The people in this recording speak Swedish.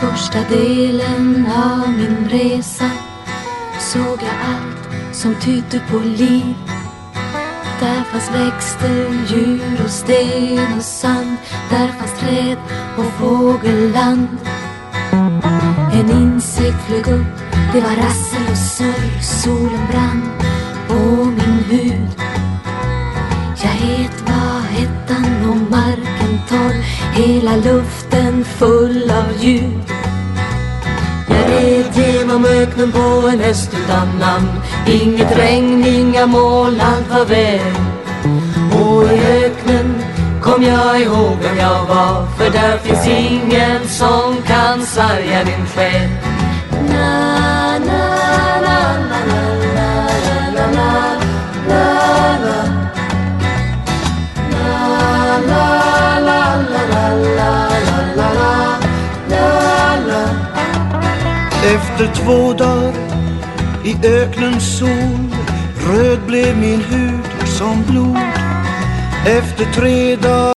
första delen av min resa såg jag allt som tydde på liv. Där fanns växter, djur och sten och sand. Där fanns träd och fågelland. En insekt flög upp, det var rassel och surr. Solen brann på min hud. Jag het var hettan och marken torr. Hela luften full av ljud. Jag red genom öknen på en häst utan namn. Inget regn, inga moln, allt var väl. Och i öknen kom jag ihåg vem jag var. För där finns ingen som kan sarga din själ. Na, na, na, na, na, na, na, na, na. La, la, la, la, la, la, la, la, la. Efter 2 dagar i öknens sol, röd blev min hud som blod. Efter 3 dagar